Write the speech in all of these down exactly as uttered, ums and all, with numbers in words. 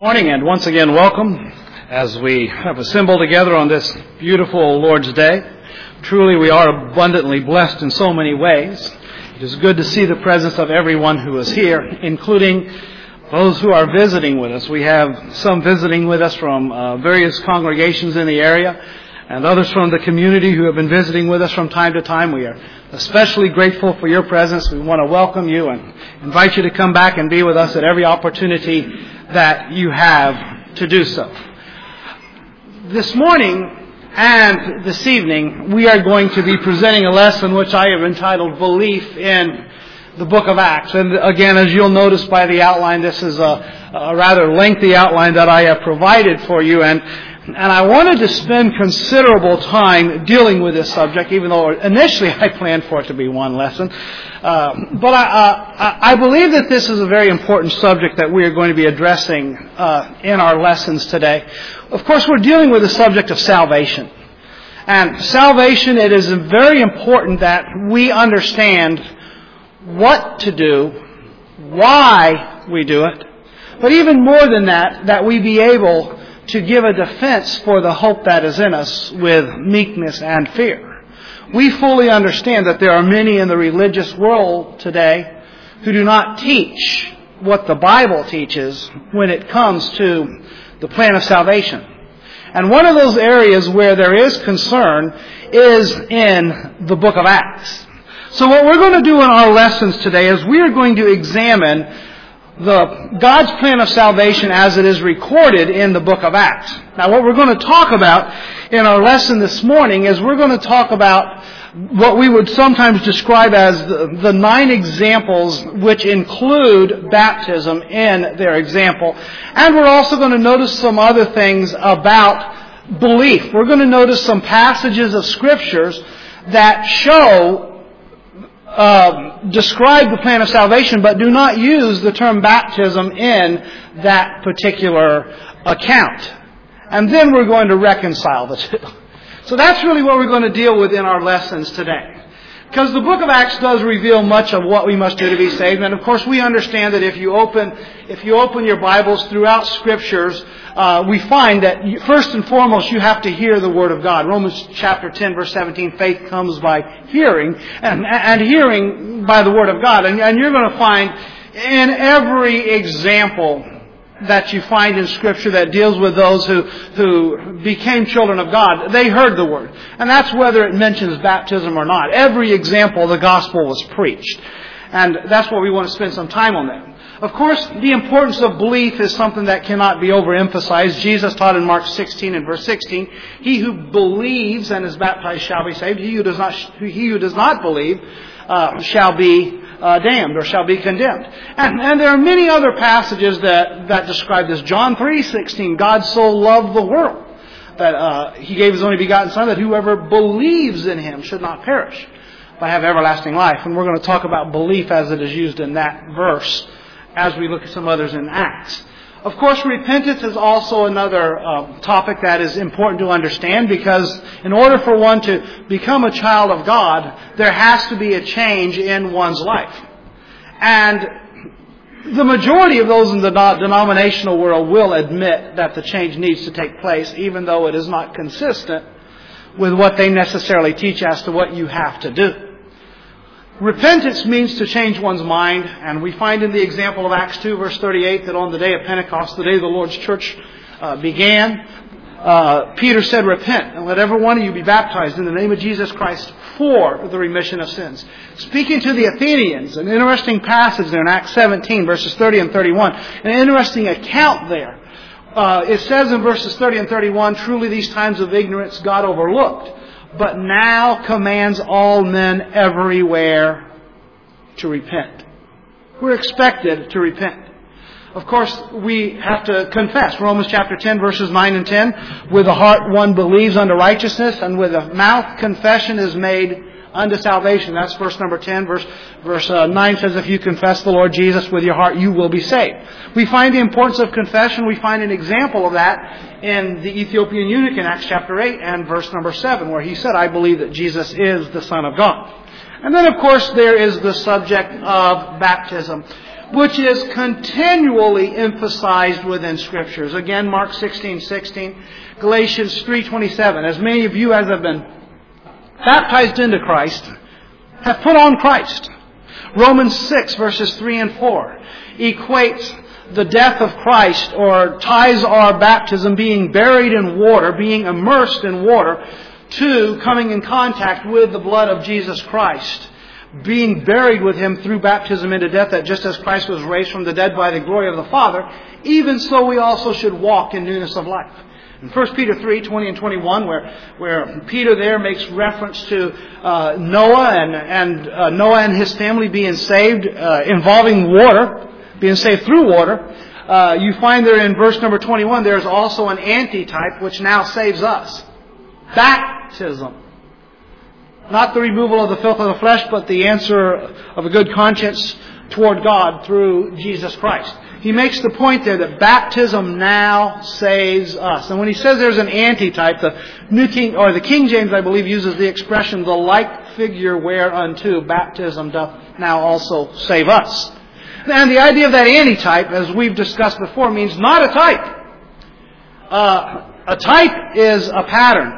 Morning, and once again welcome as we have assembled together on this beautiful Lord's Day. Truly we are abundantly blessed in so many ways. It is good to see the presence of everyone who is here, including those who are visiting with us. We have some visiting with us from uh, various congregations in the area, and others from the community who have been visiting with us from time to time. We are especially grateful for your presence. We want to welcome you and invite you to come back and be with us at every opportunity that you have to do so. This morning and this evening, we are going to be presenting a lesson which I have entitled Belief in the Book of Acts. And again, as you'll notice by the outline, this is a, a rather lengthy outline that I have provided for you. And And I wanted to spend considerable time dealing with this subject, even though initially I planned for it to be one lesson. Uh, but I, uh, I believe that this is a very important subject that we are going to be addressing uh, in our lessons today. Of course, we're dealing with the subject of salvation. And salvation, it is very important that we understand what to do, why we do it, but even more than that, that we be able to give a defense for the hope that is in us with meekness and fear. We fully understand that there are many in the religious world today who do not teach what the Bible teaches when it comes to the plan of salvation. And one of those areas where there is concern is in the book of Acts. So what we're going to do in our lessons today is we are going to examine the God's plan of salvation as it is recorded in the book of Acts. Now, what we're going to talk about in our lesson this morning is we're going to talk about what we would sometimes describe as the, the nine examples which include baptism in their example. And we're also going to notice some other things about belief. We're going to notice some passages of scriptures that show Uh, describe the plan of salvation, but do not use the term baptism in that particular account. And then we're going to reconcile the two. So that's really what we're going to deal with in our lessons today. Because the book of Acts does reveal much of what we must do to be saved. And of course we understand that if you open, if you open your Bibles throughout Scriptures, uh, we find that you, first and foremost you have to hear the Word of God. Romans chapter ten verse seventeen, faith comes by hearing, and, and hearing by the Word of God. And, and you're going to find in every example that you find in Scripture that deals with those who, who became children of God, they heard the Word. And that's whether it mentions baptism or not. Every example, the gospel was preached. And that's what we want to spend some time on that. Of course, the importance of belief is something that cannot be overemphasized. Jesus taught in Mark sixteen and verse sixteen, he who believes and is baptized shall be saved. He who does not, he who does not believe uh, shall be Uh, damned or shall be condemned. And, and there are many other passages that, that describe this. John three sixteen, God so loved the world that uh, He gave His only begotten Son, that whoever believes in Him should not perish, but have everlasting life. And we're going to talk about belief as it is used in that verse as we look at some others in Acts. Of course, repentance is also another uh, topic that is important to understand, because in order for one to become a child of God, there has to be a change in one's life. And the majority of those in the denominational world will admit that the change needs to take place, even though it is not consistent with what they necessarily teach as to what you have to do. Repentance means to change one's mind, and we find in the example of Acts two verse thirty-eight that on the day of Pentecost, the day the Lord's church uh, began, uh, Peter said, repent, and let every one of you be baptized in the name of Jesus Christ for the remission of sins. Speaking to the Athenians, an interesting passage there in Acts seventeen verses thirty and thirty-one, an interesting account there. Uh, it says in verses thirty and thirty-one, truly these times of ignorance God overlooked, but now commands all men everywhere to repent. We're expected to repent. Of course, we have to confess. Romans chapter ten, verses nine and ten. With the heart one believes unto righteousness, and with the mouth confession is made unto salvation. That's verse number ten. Verse, verse uh, nine says, if you confess the Lord Jesus with your heart, you will be saved. We find the importance of confession. We find an example of that in the Ethiopian eunuch in Acts chapter eight and verse number seven, where he said, I believe that Jesus is the Son of God. And then, of course, there is the subject of baptism. which is continually emphasized within Scriptures. Again, Mark sixteen sixteen, Galatians three twenty-seven. As many of you as have been baptized into Christ have put on Christ. Romans six verses three and four equates the death of Christ, or ties our baptism, being buried in water, being immersed in water, to coming in contact with the blood of Jesus Christ, being buried with Him through baptism into death, that just as Christ was raised from the dead by the glory of the Father, even so we also should walk in newness of life. In First Peter three twenty and twenty-one, where where Peter there makes reference to uh, Noah and and uh, Noah and his family being saved, uh, involving water, being saved through water, uh, you find there in verse number twenty-one, there is also an antitype which now saves us. Baptism. Not the removal of the filth of the flesh, but the answer of a good conscience toward God through Jesus Christ. He makes the point there that baptism now saves us. And when he says there's an antitype, the New King, or the King James, I believe, uses the expression, the like figure whereunto baptism doth now also save us. And the idea of that antitype, as we've discussed before, means not a type. Uh, a type is a pattern.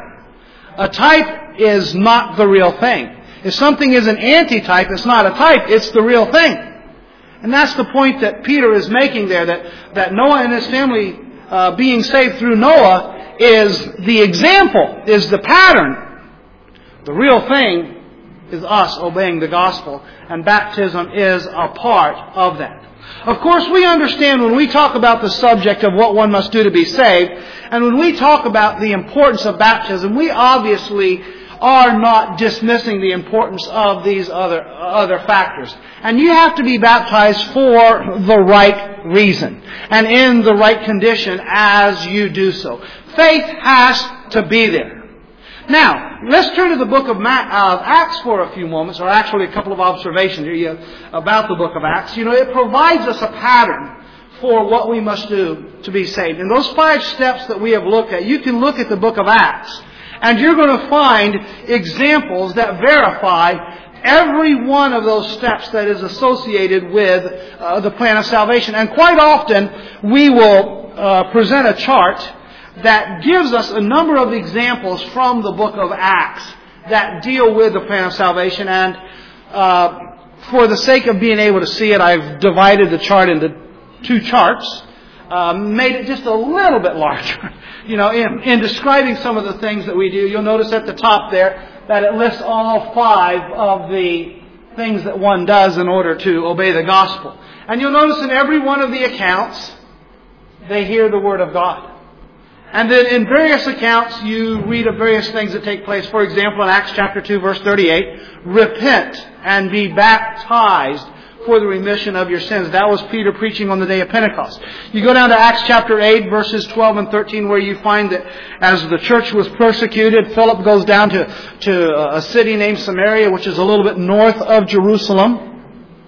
A type is not the real thing. If something is an antitype, it's not a type, it's the real thing. And that's the point that Peter is making there, that, that Noah and his family uh, being saved through Noah is the example, is the pattern. The real thing is us obeying the gospel, and baptism is a part of that. Of course, we understand when we talk about the subject of what one must do to be saved, and when we talk about the importance of baptism, we obviously are not dismissing the importance of these other other factors. And you have to be baptized for the right reason and in the right condition as you do so. Faith has to be there. Now, let's turn to the book of Acts for a few moments, or actually a couple of observations here about the book of Acts. You know, it provides us a pattern for what we must do to be saved. And those five steps that we have looked at, you can look at the book of Acts, and you're going to find examples that verify every one of those steps that is associated with uh, the plan of salvation. And quite often, we will uh, present a chart that gives us a number of examples from the book of Acts that deal with the plan of salvation. And uh, for the sake of being able to see it, I've divided the chart into two charts, uh, made it just a little bit larger. You know, in, in describing some of the things that we do, you'll notice at the top there that it lists all five of the things that one does in order to obey the gospel. And you'll notice in every one of the accounts, they hear the word of God. And then in various accounts, you read of various things that take place. For example, in Acts chapter two, verse thirty-eight, repent and be baptized for the remission of your sins. That was Peter preaching on the day of Pentecost. You go down to Acts chapter eight, verses twelve and thirteen, where you find that as the church was persecuted, Philip goes down to, to a city named Samaria, which is a little bit north of Jerusalem.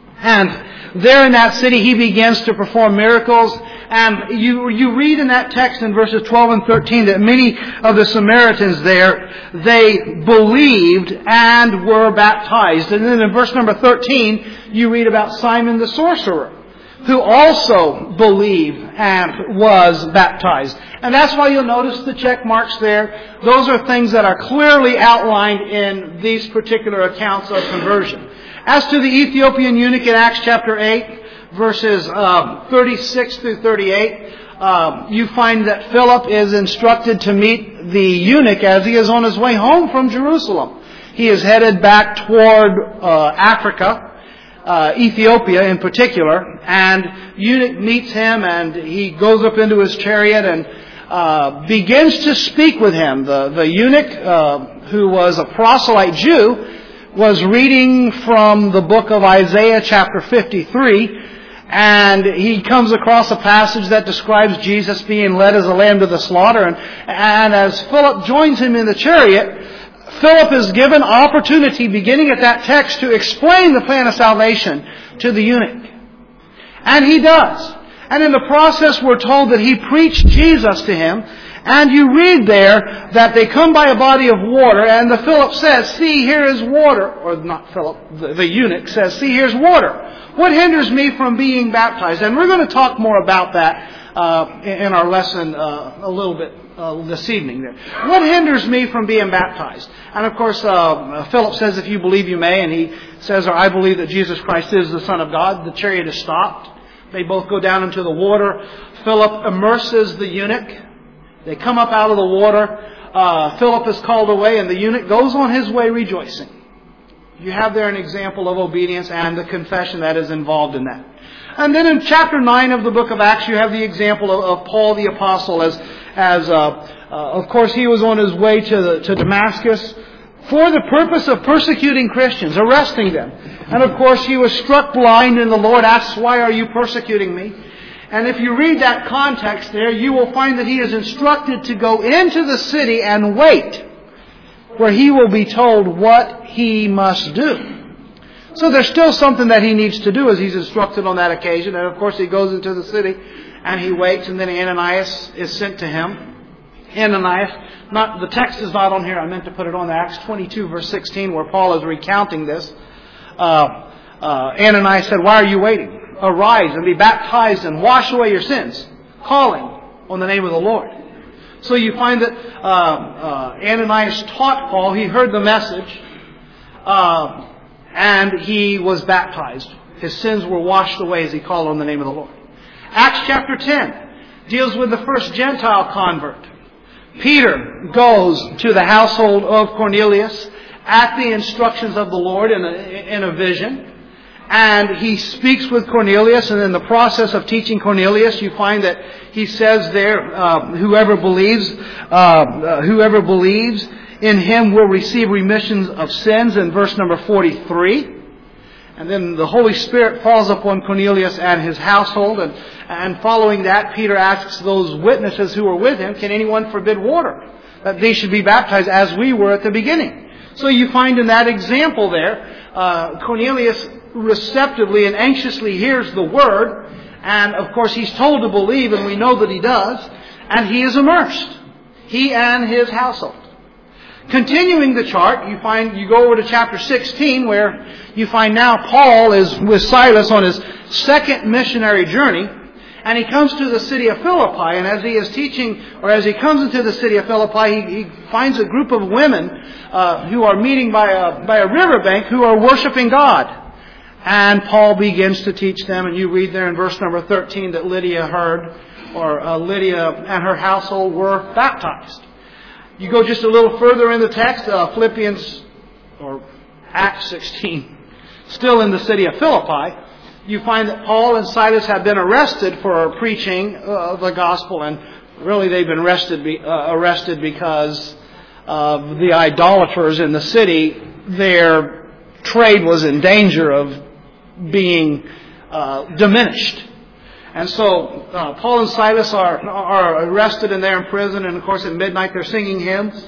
And there in that city, he begins to perform miracles. And you you read in that text in verses twelve and thirteen that many of the Samaritans there, they believed and were baptized. And then in verse number thirteen, you read about Simon the sorcerer, who also believed and was baptized. And that's why you'll notice the check marks there. Those are things that are clearly outlined in these particular accounts of conversion. As to the Ethiopian eunuch in Acts chapter eight, verses um, thirty-six through thirty-eight, um, you find that Philip is instructed to meet the eunuch as he is on his way home from Jerusalem. He is headed back toward uh, Africa, uh, Ethiopia in particular, and eunuch meets him and he goes up into his chariot and uh, begins to speak with him. The, the eunuch, uh, who was a proselyte Jew, was reading from the book of Isaiah chapter fifty-three, and he comes across a passage that describes Jesus being led as a lamb to the slaughter. And, and as Philip joins him in the chariot, Philip is given opportunity, beginning at that text, to explain the plan of salvation to the eunuch. And he does. And in the process, we're told that he preached Jesus to him. And you read there that they come by a body of water, and the Philip says, see, here is water. Or not Philip, the, the eunuch says, see, here's water. What hinders me from being baptized? And we're going to talk more about that uh, in our lesson uh, a little bit uh, this evening. There, what hinders me from being baptized? And of course, uh, Philip says, if you believe, you may. And he says, or I believe that Jesus Christ is the Son of God. The chariot is stopped. They both go down into the water. Philip immerses the eunuch. They come up out of the water. Uh, Philip is called away, and the eunuch goes on his way rejoicing. You have there an example of obedience and the confession that is involved in that. And then in chapter nine of the book of Acts, you have the example of, of Paul the Apostle as, as uh, uh, of course, he was on his way to, the, to Damascus for the purpose of persecuting Christians, arresting them. And of course, he was struck blind, and the Lord asks, why are you persecuting me? And if you read that context there, you will find that he is instructed to go into the city and wait, where he will be told what he must do. So there's still something that he needs to do as he's instructed on that occasion. And of course he goes into the city and he waits, and then Ananias is sent to him. Ananias, not, the text is not on here, I meant to put it on Acts twenty-two verse sixteen where Paul is recounting this. Uh, uh, Ananias said, why are you waiting? Arise and be baptized and wash away your sins, calling on the name of the Lord. So you find that uh, uh, Ananias taught Paul. He heard the message, uh, and he was baptized. His sins were washed away as he called on the name of the Lord. Acts chapter ten deals with the first Gentile convert. Peter goes to the household of Cornelius at the instructions of the Lord in a, in a vision. And he speaks with Cornelius, and in the process of teaching Cornelius, you find that he says there, uh, whoever believes, uh, uh, whoever believes in him will receive remissions of sins in verse number forty-three. And then the Holy Spirit falls upon Cornelius and his household, and, and following that, Peter asks those witnesses who were with him, can anyone forbid water? That they should be baptized as we were at the beginning. So you find in that example there, uh, Cornelius receptively and anxiously hears the word, and of course he's told to believe, and we know that he does, and he is immersed. He and his household. Continuing the chart, you find you go over to chapter sixteen, where you find now Paul is with Silas on his second missionary journey, and he comes to the city of Philippi, and as he is teaching, or as he comes into the city of Philippi, he, he finds a group of women uh, who are meeting by a, by a riverbank who are worshiping God. And Paul begins to teach them, and you read there in verse number thirteen that Lydia heard, or uh, Lydia and her household were baptized. You go just a little further in the text, uh, Philippians, or Acts sixteen, still in the city of Philippi, you find that Paul and Silas have been arrested for preaching uh, the gospel, and really they've been arrested, be, uh, arrested because of the idolaters in the city. Their trade was in danger of being uh, diminished. And so uh, Paul and Silas are, are arrested, and they're in prison, and of course at midnight they're singing hymns,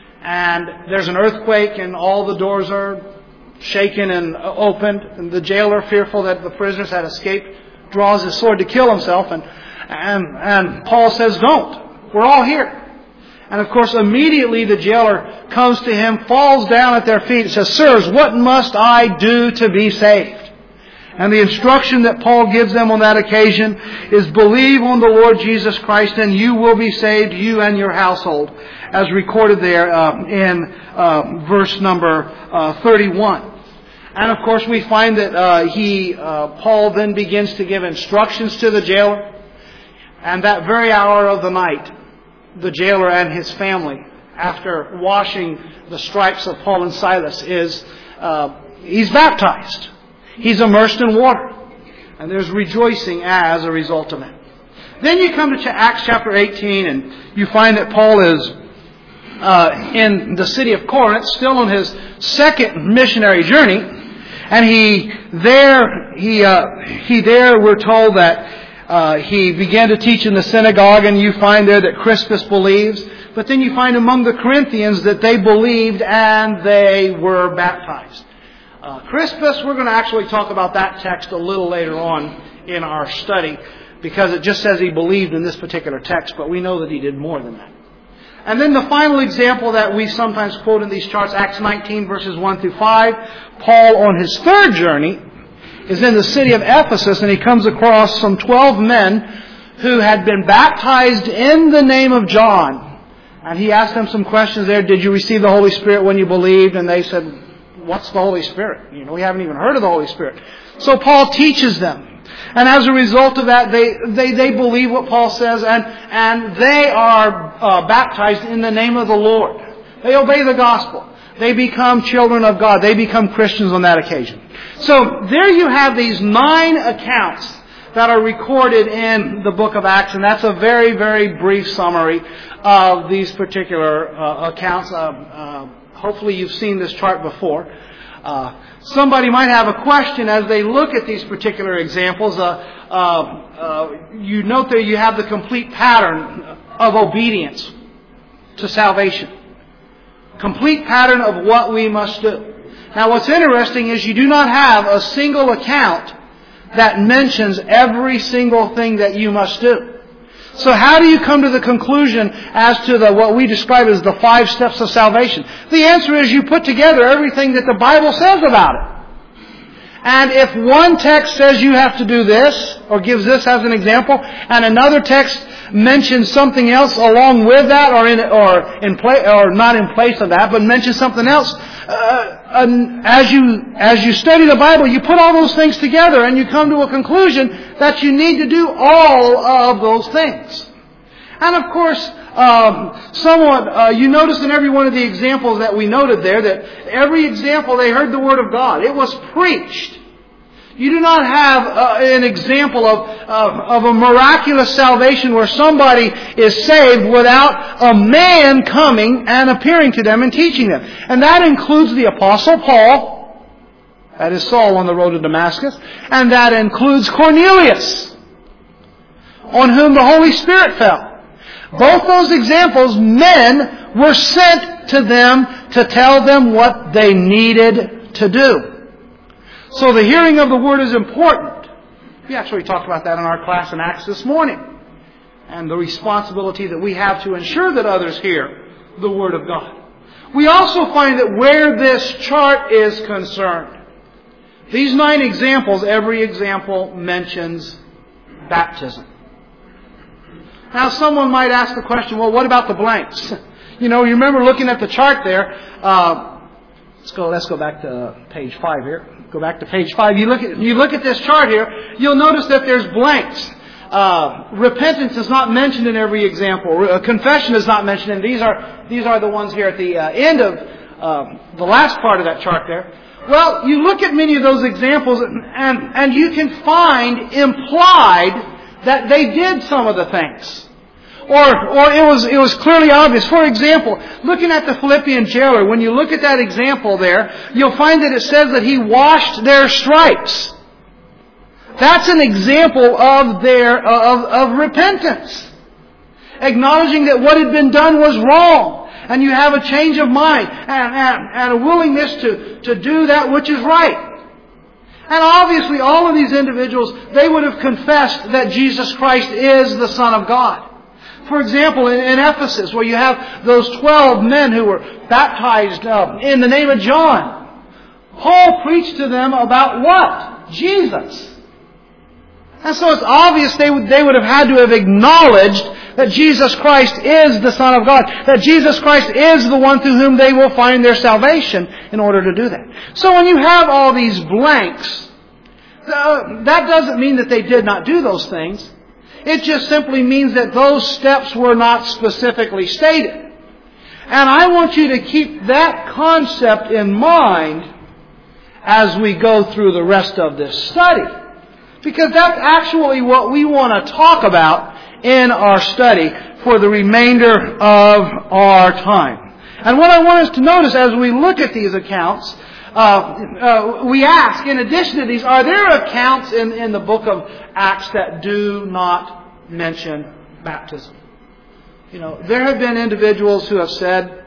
and there's an earthquake, and all the doors are shaken and opened, and the jailer, fearful that the prisoners had escaped, draws his sword to kill himself, and and and Paul says, don't, we're all here. And of course immediately the jailer comes to him, falls down at their feet, and says, sirs, what must I do to be saved? And the instruction that Paul gives them on that occasion is, believe on the Lord Jesus Christ and you will be saved, you and your household, as recorded there uh, in uh, verse number uh, thirty-one. And of course we find that uh, he, uh, Paul then begins to give instructions to the jailer. And that very hour of the night, the jailer and his family, after washing the stripes of Paul and Silas, is uh, he's baptized. He's immersed in water. And there's rejoicing as a result of it. Then you come to Acts chapter eighteen, and you find that Paul is uh, in the city of Corinth, still on his second missionary journey. And he there, he uh, he there, we're told that uh, he began to teach in the synagogue, and you find there that Crispus believes. But then you find among the Corinthians that they believed and they were baptized. Uh, Crispus, we're going to actually talk about that text a little later on in our study, because it just says he believed in this particular text, but we know that he did more than that. And then the final example that we sometimes quote in these charts, Acts nineteen, verses one through five. Paul, on his third journey, is in the city of Ephesus, and he comes across some twelve men who had been baptized in the name of John. And he asked them some questions there. Did you receive the Holy Spirit when you believed? And they said, what's the Holy Spirit? You know, we haven't even heard of the Holy Spirit. So Paul teaches them. And as a result of that, they, they, they believe what Paul says, and, and they are uh, baptized in the name of the Lord. They obey the gospel. They become children of God. They become Christians on that occasion. So there you have these nine accounts that are recorded in the book of Acts, and that's a very, very brief summary of these particular uh, accounts. Uh, uh, hopefully you've seen this chart before. Uh, somebody might have a question as they look at these particular examples. Uh, uh, uh, you note there you have the complete pattern of obedience to salvation. Complete pattern of what we must do. Now what's interesting is you do not have a single account that mentions every single thing that you must do. So how do you come to the conclusion as to the what we describe as the five steps of salvation? The answer is you put together everything that the Bible says about it. And if one text says you have to do this, or gives this as an example, and another text mentions something else along with that, or in or in place, or not in place of that, but mentions something else, uh, and as you as you study the Bible, you put all those things together, and you come to a conclusion that you need to do all of those things. And of course, um, somewhat uh, you notice in every one of the examples that we noted there that every example they heard the Word of God. It was preached. You do not have uh, an example of, of, of a miraculous salvation where somebody is saved without a man coming and appearing to them and teaching them. And that includes the Apostle Paul, that is Saul on the road to Damascus, and that includes Cornelius, on whom the Holy Spirit fell. Both those examples, men were sent to them to tell them what they needed to do. So the hearing of the Word is important. We actually talked about that in our class in Acts this morning. And the responsibility that we have to ensure that others hear the Word of God. We also find that where this chart is concerned, these nine examples, every example mentions baptism. Now someone might ask the question, well, what about the blanks? You know, you remember looking at the chart there. Uh, let's go. Let's go back to page five here. Go back to page five. You look at you look at this chart here. You'll notice that there's blanks. Uh, repentance is not mentioned in every example. Uh, confession is not mentioned, and these are these are the ones here at the uh, end of uh, the last part of that chart there. Well, you look at many of those examples, and and, and you can find implied that they did some of the things. Or, or it was, it was clearly obvious. For example, looking at the Philippian jailer, when you look at that example there, you'll find that it says that he washed their stripes. That's an example of their, of, of repentance. Acknowledging that what had been done was wrong. And you have a change of mind and, and, and a willingness to, to do that which is right. And obviously all of these individuals, they would have confessed that Jesus Christ is the Son of God. For example, in, in Ephesus, where you have those twelve men who were baptized uh, in the name of John, Paul preached to them about what? Jesus. And so it's obvious they would, they would have had to have acknowledged that Jesus Christ is the Son of God, that Jesus Christ is the one through whom they will find their salvation in order to do that. So when you have all these blanks, uh, that doesn't mean that they did not do those things. It just simply means that those steps were not specifically stated. And I want you to keep that concept in mind as we go through the rest of this study. Because that's actually what we want to talk about in our study for the remainder of our time. And what I want us to notice as we look at these accounts, uh, uh, we ask, in addition to these, are there accounts in, in the book of Acts that do not mention baptism? You know, there have been individuals who have said,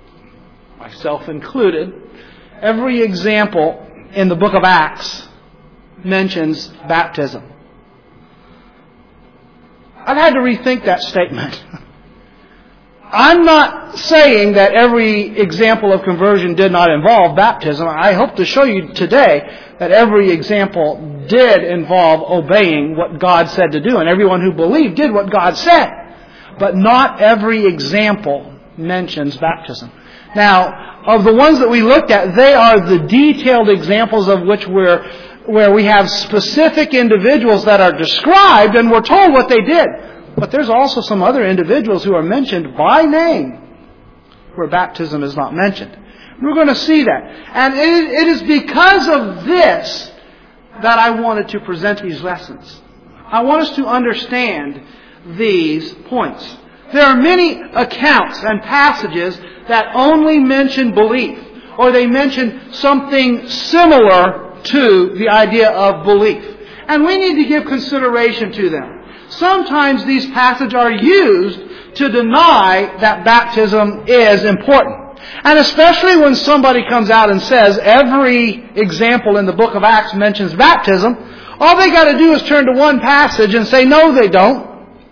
myself included, every example in the book of Acts mentions baptism. I've had to rethink that statement. I'm not saying that every example of conversion did not involve baptism. I hope to show you today that every example did involve obeying what God said to do, and everyone who believed did what God said. But not every example mentions baptism. Now, of the ones that we looked at, they are the detailed examples of which we're, where we have specific individuals that are described and we're told what they did. But there's also some other individuals who are mentioned by name where baptism is not mentioned. We're going to see that. And it, it is because of this that I wanted to present these lessons. I want us to understand these points. There are many accounts and passages that only mention belief, or they mention something similar to the idea of belief. And we need to give consideration to them. Sometimes these passages are used to deny that baptism is important. And especially when somebody comes out and says every example in the book of Acts mentions baptism, all they got to do is turn to one passage and say, no, they don't.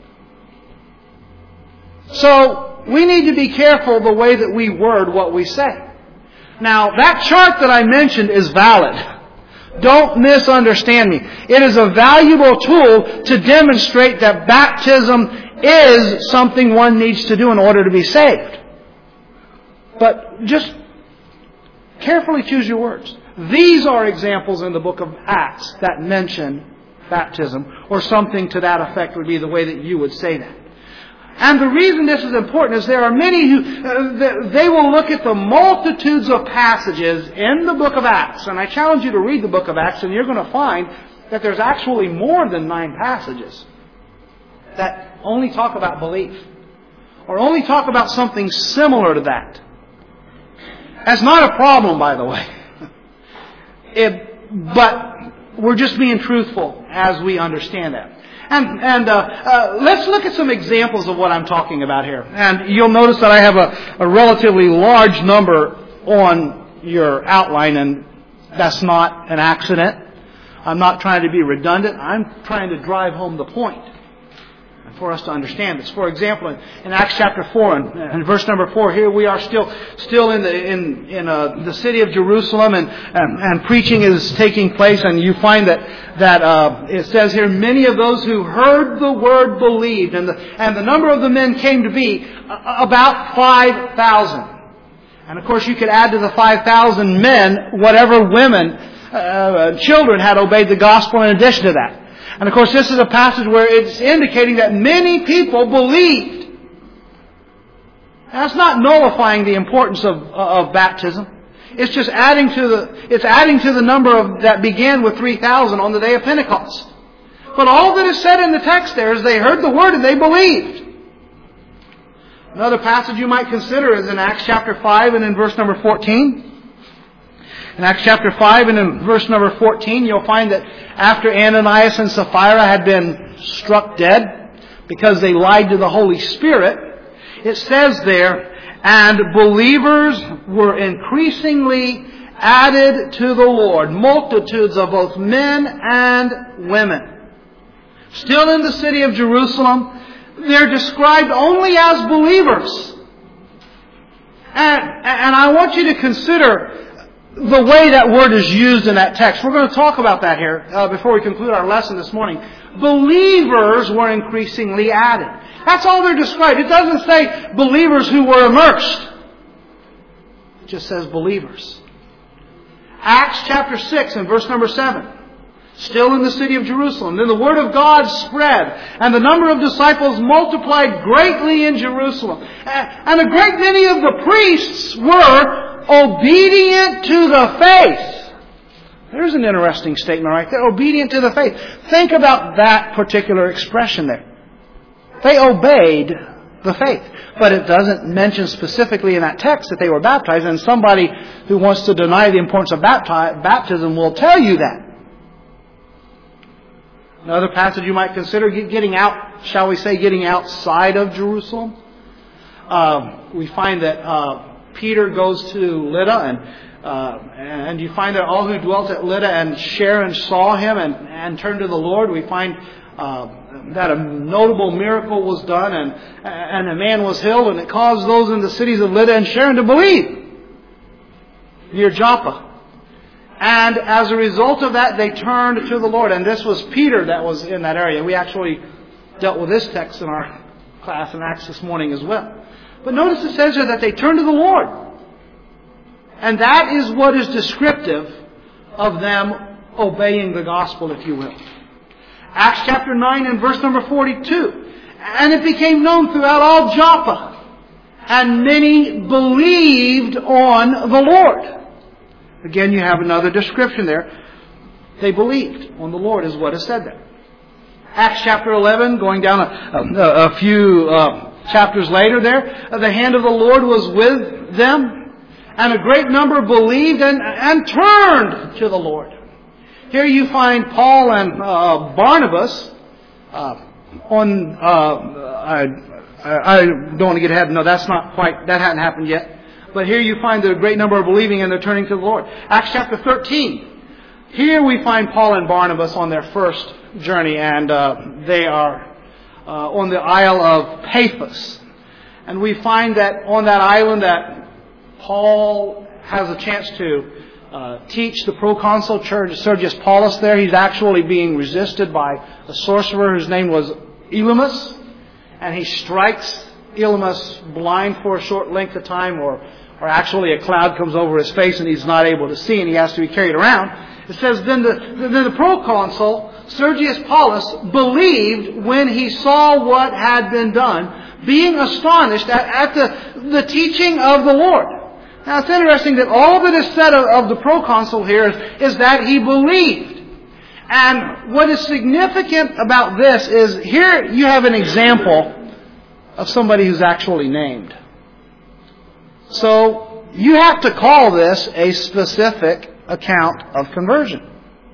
So we need to be careful the way that we word what we say. Now, that chart that I mentioned is valid. Don't misunderstand me. It is a valuable tool to demonstrate that baptism is something one needs to do in order to be saved. But just carefully choose your words. These are examples in the book of Acts that mention baptism, or something to that effect would be the way that you would say that. And the reason this is important is there are many who, uh, they will look at the multitudes of passages in the book of Acts. And I challenge you to read the book of Acts, and you're going to find that there's actually more than nine passages that only talk about belief, or only talk about something similar to that. That's not a problem, by the way. It, but we're just being truthful as we understand that. And, and uh, uh, let's look at some examples of what I'm talking about here. And you'll notice that I have a, a relatively large number on your outline, and that's not an accident. I'm not trying to be redundant. I'm trying to drive home the point for us to understand this. For example, in, in Acts chapter four and, and verse number four, here we are still still in the in in uh, the city of Jerusalem, and, and and preaching is taking place, and you find that that uh, it says here, many of those who heard the word believed, and the and the number of the men came to be about five thousand. And of course, you could add to the five thousand men whatever women, uh, children had obeyed the gospel in addition to that. And of course, this is a passage where it's indicating that many people believed. That's not nullifying the importance of, of baptism. It's just adding to the, it's adding to the number of, that began with three thousand on the day of Pentecost. But all that is said in the text there is they heard the word and they believed. Another passage you might consider is in Acts chapter five and in verse number fourteen. In Acts chapter five and in verse number fourteen, you'll find that after Ananias and Sapphira had been struck dead because they lied to the Holy Spirit, it says there, and believers were increasingly added to the Lord, multitudes of both men and women. Still in the city of Jerusalem, they're described only as believers. And, and I want you to consider the way that word is used in that text. We're going to talk about that here uh, before we conclude our lesson this morning. Believers were increasingly added. That's all they're described. It doesn't say believers who were immersed. It just says believers. Acts chapter six and verse number seven. Still in the city of Jerusalem. Then the word of God spread, and the number of disciples multiplied greatly in Jerusalem. And a great many of the priests were obedient to the faith. There's an interesting statement right there. Obedient to the faith. Think about that particular expression there. They obeyed the faith. But it doesn't mention specifically in that text that they were baptized. And somebody who wants to deny the importance of baptism will tell you that. Another passage you might consider, getting out, shall we say, getting outside of Jerusalem. Uh, we find that uh, Peter goes to Lydda, and uh, and you find that all who dwelt at Lydda and Sharon saw him and, and turned to the Lord. We find uh, that a notable miracle was done and, and a man was healed, and it caused those in the cities of Lydda and Sharon to believe near Joppa. And as a result of that, they turned to the Lord. And this was Peter that was in that area. We actually dealt with this text in our class in Acts this morning as well. But notice it says here that they turned to the Lord. And that is what is descriptive of them obeying the gospel, if you will. Acts chapter nine and verse number forty-two. And it became known throughout all Joppa, and many believed on the Lord. Again, you have another description there. They believed on the Lord is what is said there. Acts chapter eleven, going down a, a, a few uh, chapters later there, the hand of the Lord was with them, and a great number believed and, and turned to the Lord. Here you find Paul and uh, Barnabas uh, on. Uh, I, I, I don't want to get ahead. No, that's not quite. That hadn't happened yet. But here you find that a great number are believing and they're turning to the Lord. Acts chapter thirteen. Here we find Paul and Barnabas on their first journey, and uh, they are uh, on the Isle of Paphos. And we find that on that island that Paul has a chance to uh, teach the proconsul Sergius Paulus there. He's actually being resisted by a sorcerer whose name was Elymas. And he strikes Elymas blind for a short length of time, or, or actually a cloud comes over his face and he's not able to see and he has to be carried around. It says, then the, then the proconsul, Sergius Paulus, believed when he saw what had been done, being astonished at, at the, the teaching of the Lord. Now it's interesting that all that is said of, of the proconsul here is, is that he believed. And what is significant about this is here you have an example of somebody who's actually named. So you have to call this a specific account of conversion.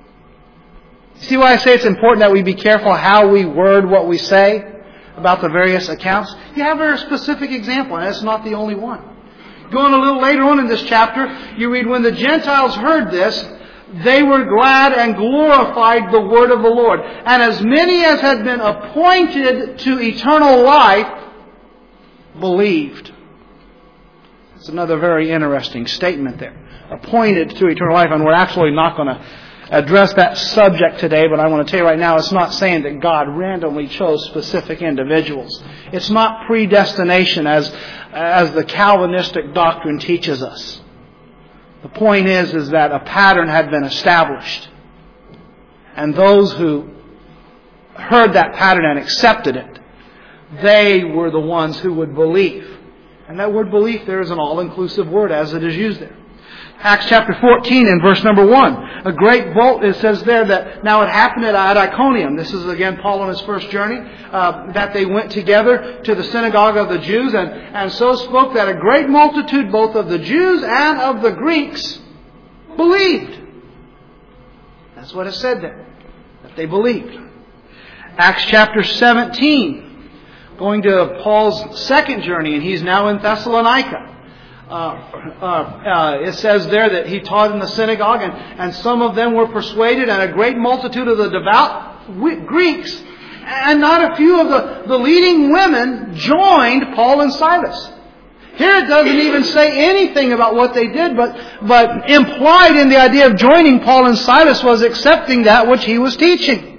See why I say it's important that we be careful how we word what we say about the various accounts? You have a very specific example, and it's not the only one. Going a little later on in this chapter, you read, when the Gentiles heard this, they were glad and glorified the word of the Lord. And as many as had been appointed to eternal life believed. That's another very interesting statement there. Appointed to eternal life. And we're actually not going to address that subject today, but I want to tell you right now, it's not saying that God randomly chose specific individuals. It's not predestination as, as the Calvinistic doctrine teaches us. The point is, is that a pattern had been established. And those who heard that pattern and accepted it, they were the ones who would believe. And that word belief there is an all-inclusive word as it is used there. Acts chapter fourteen and verse number one. A great bolt, it says there that now it happened at Iconium. This is again Paul on his first journey. Uh, that they went together to the synagogue of the Jews and, and so spoke that a great multitude both of the Jews and of the Greeks believed. That's what it said there. That they believed. Acts chapter seventeen. Going to Paul's second journey, and he's now in Thessalonica. Uh, uh, uh, it says there that he taught in the synagogue, and, and some of them were persuaded, and a great multitude of the devout Greeks, and not a few of the, the leading women joined Paul and Silas. Here it doesn't even say anything about what they did, but, but implied in the idea of joining Paul and Silas was accepting that which he was teaching.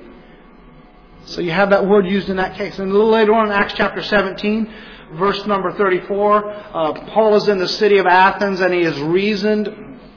So you have that word used in that case. And a little later on in Acts chapter seventeen, verse number thirty-four, uh, Paul is in the city of Athens and he has reasoned,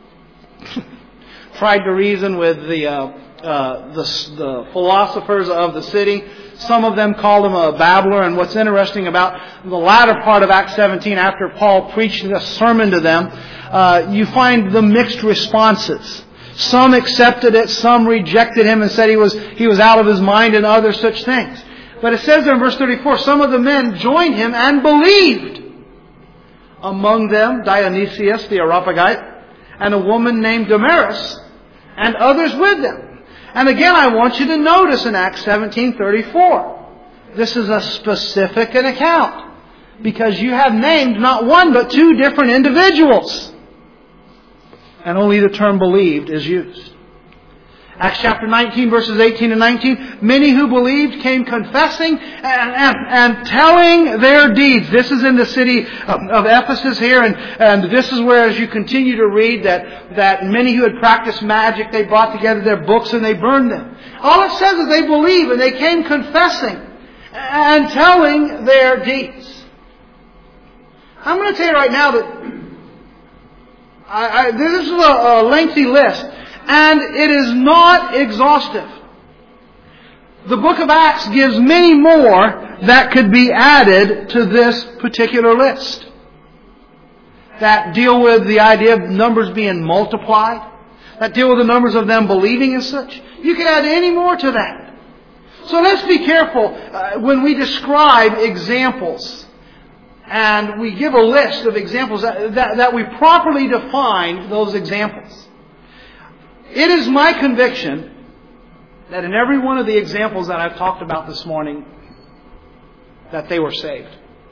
tried to reason with the, uh, uh, the, the philosophers of the city. Some of them called him a babbler. And what's interesting about the latter part of Acts seventeen, after Paul preached a sermon to them, uh, you find the mixed responses. Some accepted it, some rejected him and said he was he was out of his mind and other such things. But it says there in verse thirty-four, some of the men joined him and believed. Among them Dionysius the Areopagite and a woman named Damaris and others with them. And again I want you to notice in Acts seventeen thirty-four, this is a specific an account. Because you have named not one but two different individuals. And only the term believed is used. Acts chapter nineteen, verses eighteen and nineteen. Many who believed came confessing and, and, and telling their deeds. This is in the city of, of Ephesus here, and, and this is where, as you continue to read, that, that many who had practiced magic, they brought together their books and they burned them. All it says is they believe, and they came confessing and telling their deeds. I'm going to tell you right now that I, I, this is a, a lengthy list. And it is not exhaustive. The book of Acts gives many more that could be added to this particular list, that deal with the idea of numbers being multiplied, that deal with the numbers of them believing and such. You could add any more to that. So let's be careful uh, when we describe examples and we give a list of examples that, that, that we properly define those examples. It is my conviction that in every one of the examples that I've talked about this morning, that they were saved.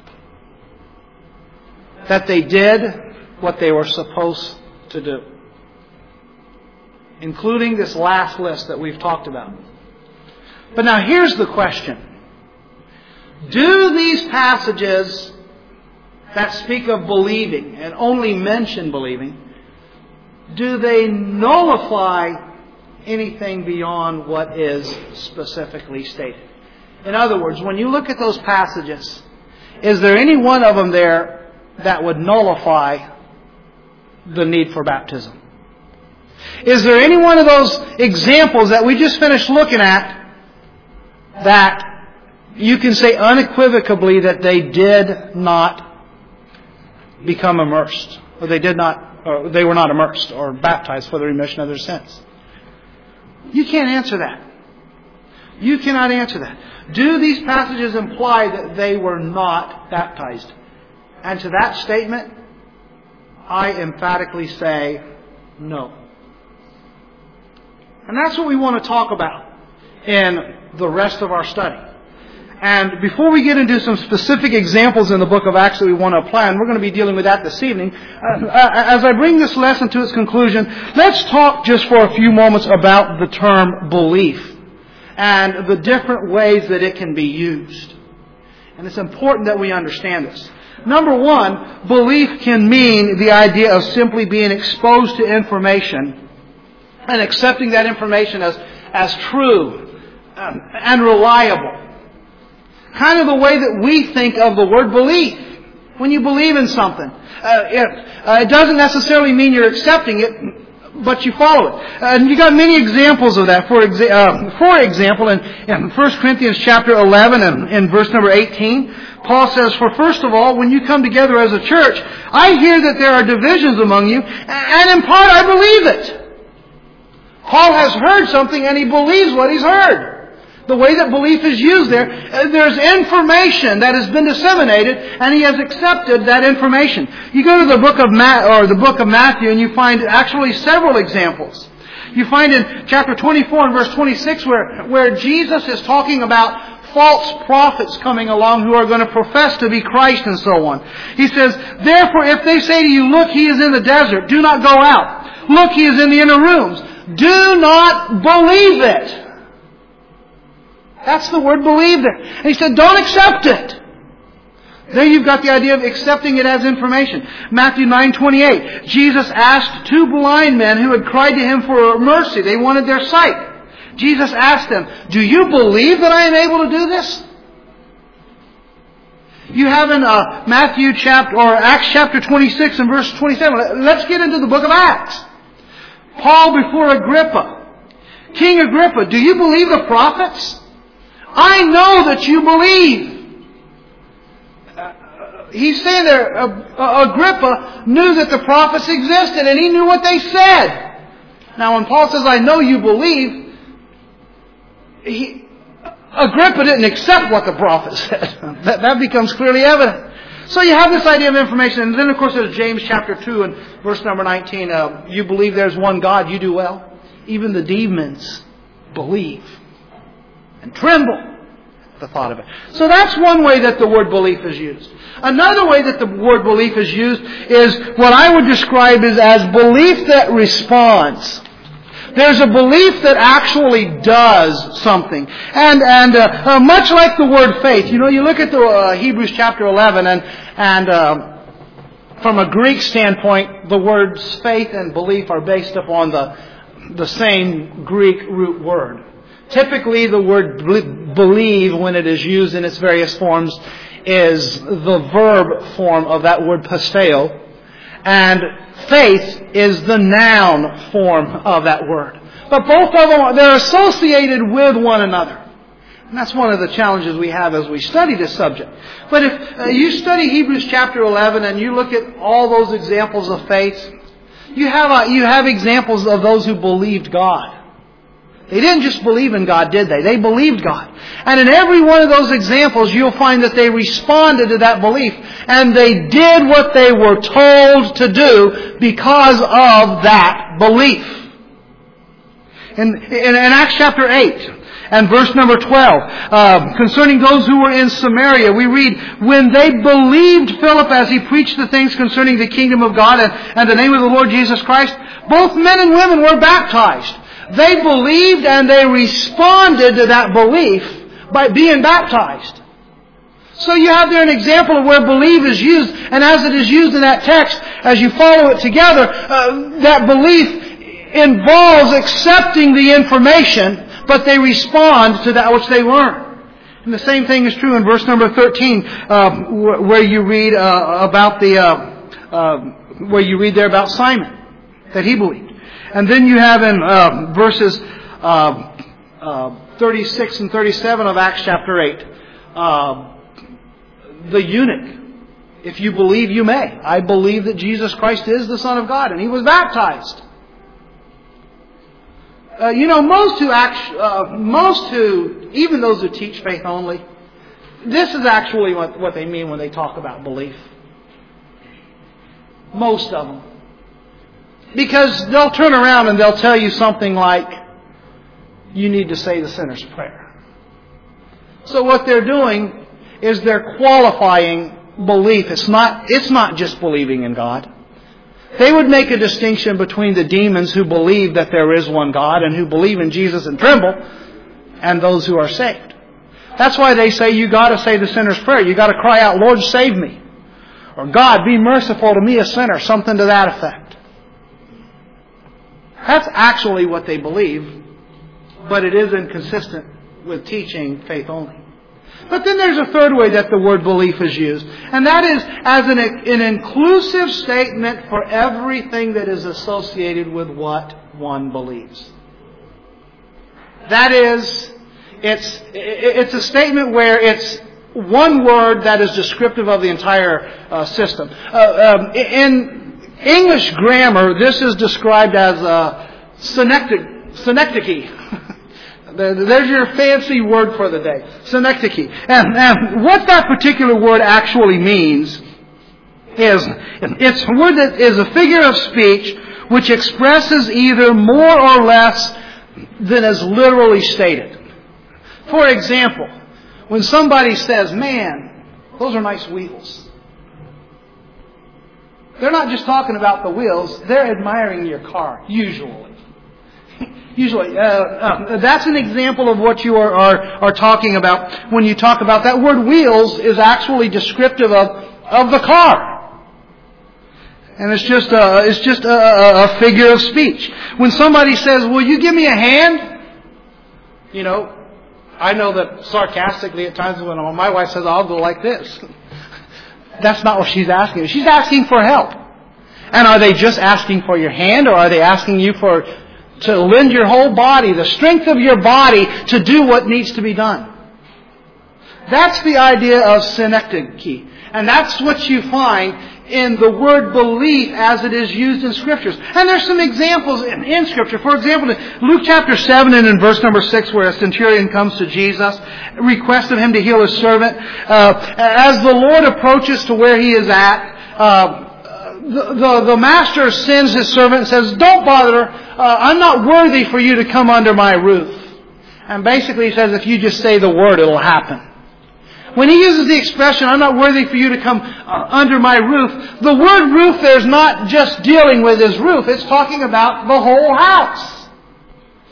That they did what they were supposed to do. Including this last list that we've talked about. But now here's the question. Do these passages that speak of believing and only mention believing, do they nullify anything beyond what is specifically stated? In other words, when you look at those passages, is there any one of them there that would nullify the need for baptism? Is there any one of those examples that we just finished looking at that you can say unequivocally that they did not become immersed, or they did not Or they were not immersed or baptized for the remission of their sins? You can't answer that. You cannot answer that. Do these passages imply that they were not baptized? And to that statement, I emphatically say no. And that's what we want to talk about in the rest of our study. And before we get into some specific examples in the book of Acts that we want to apply, and we're going to be dealing with that this evening, uh, as I bring this lesson to its conclusion, let's talk just for a few moments about the term belief and the different ways that it can be used. And it's important that we understand this. Number one, belief can mean the idea of simply being exposed to information and accepting that information as, as true um, and reliable. Kind of the way that we think of the word belief. When you believe in something, uh, it, uh, it doesn't necessarily mean you're accepting it, but you follow it. Uh, and you got many examples of that. For, exa- uh, for example, in, in First Corinthians chapter eleven and in verse number eighteen, Paul says, "For first of all, when you come together as a church, I hear that there are divisions among you, and in part I believe it." Paul has heard something and he believes what he's heard. The way that belief is used there, there's information that has been disseminated, and he has accepted that information. You go to the book of Ma- or the book of Matthew, and you find actually several examples. You find in chapter twenty-four and verse twenty-six where, where Jesus is talking about false prophets coming along who are going to profess to be Christ and so on. He says, "Therefore, if they say to you, 'Look, he is in the desert,' do not go out. 'Look, he is in the inner rooms.' Do not believe it." That's the word believe there. And he said, don't accept it. There you've got the idea of accepting it as information. Matthew nine twenty-eight. Jesus asked two blind men who had cried to him for mercy. They wanted their sight. Jesus asked them, "Do you believe that I am able to do this?" You have in uh, Matthew chapter, or Acts chapter twenty-six and verse twenty-seven. Let's get into the book of Acts. Paul before Agrippa. "King Agrippa, do you believe the prophets? I know that you believe." Uh, he's saying there, uh, Agrippa knew that the prophets existed and he knew what they said. Now when Paul says, "I know you believe," he, Agrippa didn't accept what the prophet said. that, that becomes clearly evident. So you have this idea of information. And then of course there's James chapter two and verse number nineteen. Uh, "You believe there's one God, you do well. Even the demons believe and tremble at the thought of it." So that's one way that the word belief is used. Another way that the word belief is used is what I would describe as, as belief that responds. There's a belief that actually does something. And and uh, uh, much like the word faith, you know, you look at the uh, Hebrews chapter eleven, and and uh, from a Greek standpoint, the words faith and belief are based upon the the same Greek root word. Typically, the word believe, when it is used in its various forms, is the verb form of that word pisteo, and faith is the noun form of that word. But both of them, they're associated with one another. And that's one of the challenges we have as we study this subject. But if uh, you study Hebrews chapter eleven and you look at all those examples of faith, you have uh, you have examples of those who believed God. They didn't just believe in God, did they? They believed God. And in every one of those examples, you'll find that they responded to that belief. And they did what they were told to do because of that belief. In, in, in Acts chapter eight and verse number twelve, uh, concerning those who were in Samaria, we read, when they believed Philip as he preached the things concerning the kingdom of God and, and the name of the Lord Jesus Christ, both men and women were baptized. They believed and they responded to that belief by being baptized. So you have there an example of where believe is used, and as it is used in that text, as you follow it together, uh, that belief involves accepting the information, but they respond to that which they learn. And the same thing is true in verse number thirteen, uh, where you read uh, about the, uh, uh, where you read there about Simon, that he believed. And then you have in uh, verses uh, uh, thirty-six and thirty-seven of Acts chapter eight, uh, the eunuch. If you believe, you may. I believe that Jesus Christ is the Son of God, and he was baptized. Uh, you know, most who act, uh, most who, even those who teach faith only, this is actually what, what they mean when they talk about belief. Most of them. Because they'll turn around and they'll tell you something like, you need to say the sinner's prayer. So what they're doing is they're qualifying belief. It's not, it's not just believing in God. They would make a distinction between the demons who believe that there is one God and who believe in Jesus and tremble, and those who are saved. That's why they say you got to say the sinner's prayer. You got to cry out, Lord, save me. Or God, be merciful to me, a sinner. Something to that effect. That's actually what they believe, but it is inconsistent with teaching faith only. But then there's a third way that the word belief is used, and that is as an, an inclusive statement for everything that is associated with what one believes. That is, it's, it's a statement where it's one word that is descriptive of the entire uh, system. Uh, um, in English grammar, this is described as a synecdoche. synecdoche. There's your fancy word for the day. Synecdoche. And, and what that particular word actually means is, it's a word that is a figure of speech which expresses either more or less than is literally stated. For example, when somebody says, man, those are nice wheels. They're not just talking about the wheels, they're admiring your car, usually. Usually, uh, uh, that's an example of what you are, are, are talking about when you talk about that word wheels is actually descriptive of, of the car. And it's just, a, it's just a, a figure of speech. When somebody says, will you give me a hand? You know, I know that sarcastically at times when my wife says, I'll go like this. That's not what she's asking. She's asking for help. And are they just asking for your hand, or are they asking you for to lend your whole body, the strength of your body, to do what needs to be done? That's the idea of synecdoche. And that's what you find in the word belief as it is used in Scriptures. And there's some examples in, in Scripture. For example, in Luke chapter seven and in verse number six, where a centurion comes to Jesus, requested him to heal his servant. Uh, as the Lord approaches to where he is at, uh, the, the, the master sends his servant and says, don't bother, uh, I'm not worthy for you to come under my roof. And basically he says, if you just say the word, it'll happen. When he uses the expression, I'm not worthy for you to come uh, under my roof, the word roof there's not just dealing with his roof. It's talking about the whole house.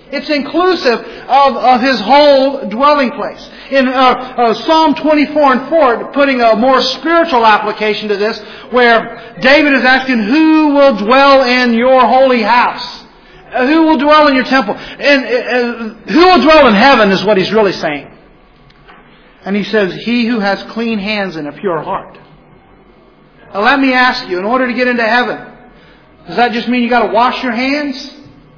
It's inclusive of, of His whole dwelling place. In uh, uh, Psalm twenty-four and four, putting a more spiritual application to this, where David is asking, who will dwell in your holy house? Uh, who will dwell in your temple? And uh, who will dwell in heaven is what he's really saying. And he says, he who has clean hands and a pure heart. Now let me ask you, in order to get into heaven, does that just mean you got to wash your hands?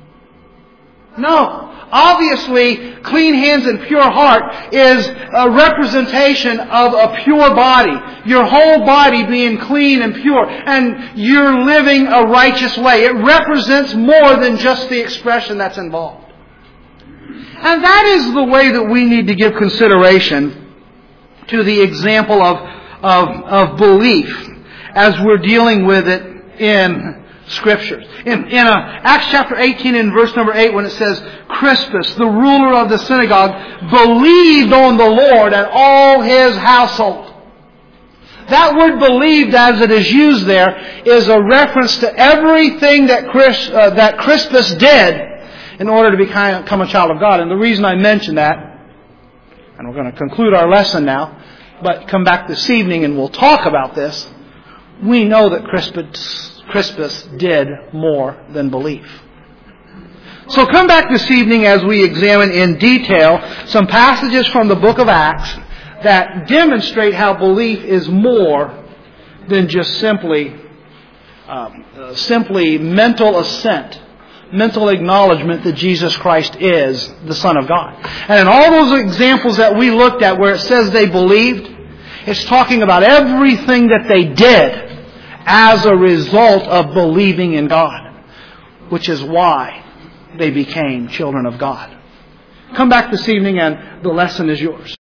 No. Obviously, clean hands and pure heart is a representation of a pure body. Your whole body being clean and pure. And you're living a righteous way. It represents more than just the expression that's involved. And that is the way that we need to give consideration to the example of, of, of belief as we're dealing with it in Scriptures. In, in uh, Acts chapter eighteen and verse number eight, when it says, Crispus, the ruler of the synagogue, believed on the Lord and all his household. That word believed, as it is used there, is a reference to everything that, Chris, uh, that Crispus did in order to become a child of God. And the reason I mention that, and we're going to conclude our lesson now, but come back this evening and we'll talk about this, we know that Crispus Crispus did more than believe. So come back this evening as we examine in detail some passages from the book of Acts that demonstrate how belief is more than just simply um, uh, simply mental assent, mental acknowledgement that Jesus Christ is the Son of God. And in all those examples that we looked at where it says they believed, it's talking about everything that they did as a result of believing in God, which is why they became children of God. Come back this evening and the lesson is yours.